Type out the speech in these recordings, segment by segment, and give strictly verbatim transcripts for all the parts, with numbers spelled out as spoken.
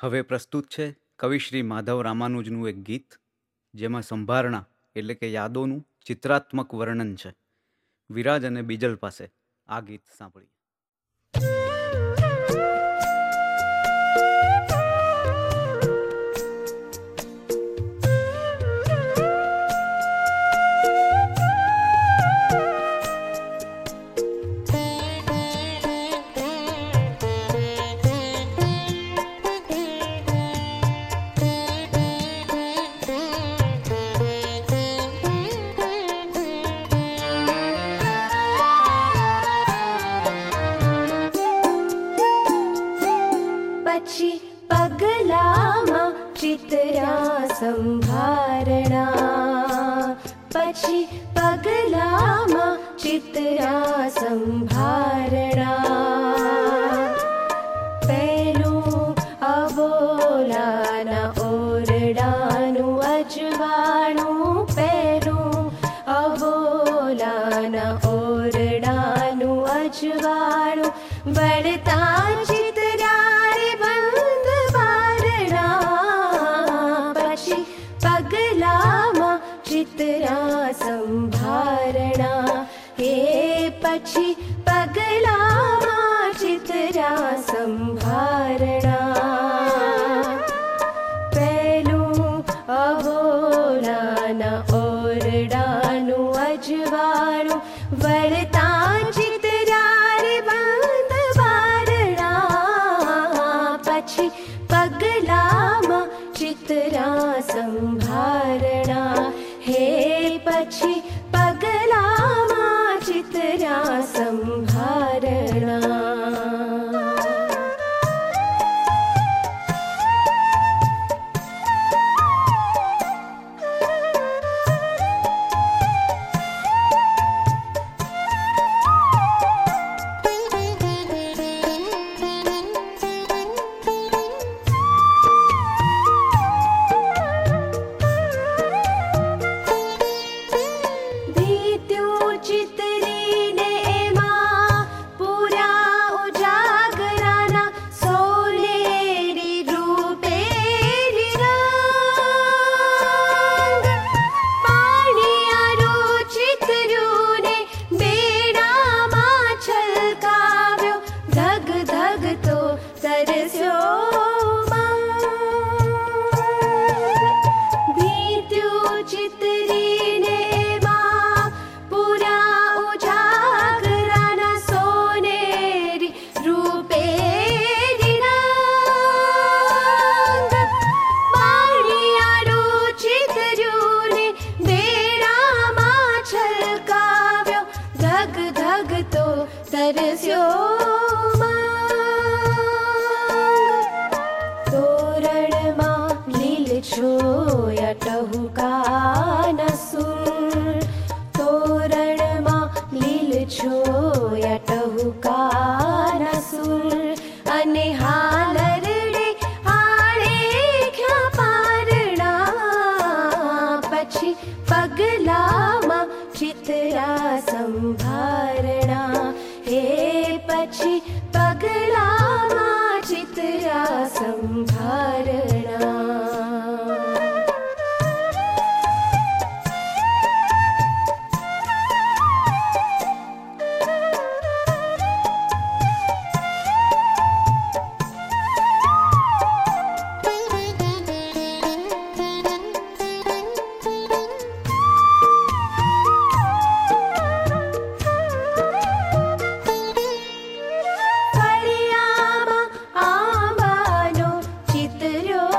હવે પ્રસ્તુત છે કવિશ્રી માધવ રામાનુજનું એક ગીત, જેમાં સંભારણા એટલે કે યાદોનું ચિત્રાત્મક વર્ણન છે. વિરાજ અને બીજલ પાસે આ ગીત સાંભળીએ. પછી પગલામાં ચિતરા સંભારણા, પછી પગલામાં ચિતરા સંભારણા. પેલું અબોલાના ઓરડાનું અજવાળું, પેલું અબોલાના ઓરડાનું અજવાળું, વળતા ચિતરા સંભારણા. હે પછી પગલામાં ચિતરા સંભારણા. પેલું અબોલાના ઓરડાનું અજવાળું, વળતા ચિતરા રે બંધ બારણા. પછી પગલામાં ચિતરા સંભારણા. હે પછી પગલામાં ચિતરા સંભારણા. તોરણમાં લીલછોયા ટહુકાના સૂર, તોરણમાં લીલછોયા ટહુકાના સૂર, અને હાલરડે આળે ખ્યા પારણા. પછી પગલામાં ચિતરા સંભારણા. હે પછી પગલામાં ચિતરા સંભારણા. ફળિયામાં આંબાનો ચિતરો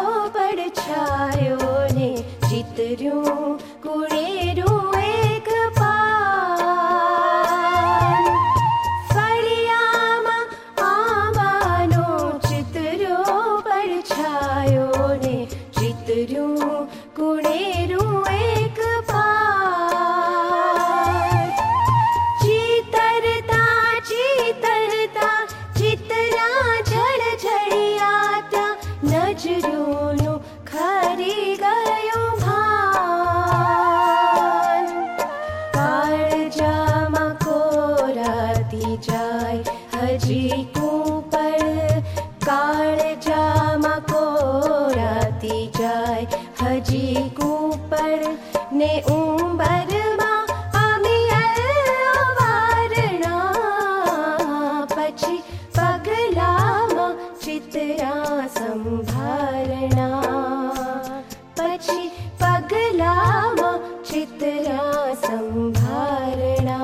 संभारणा पछी पगलामा चितरा संभारणा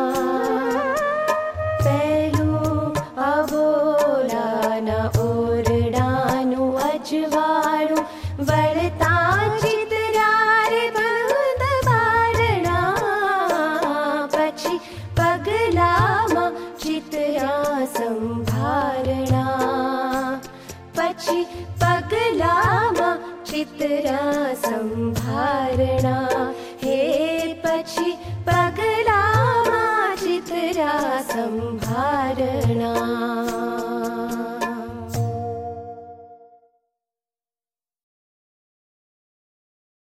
पहलू अबोलाना ओरडानु अजवाळु वळता चितरा रे बंद बारणा पछी पगलामा चितरा संभारणा पछी पगलामा चितरा संभारणा हे पछी पगलामा चितरा संभारणा।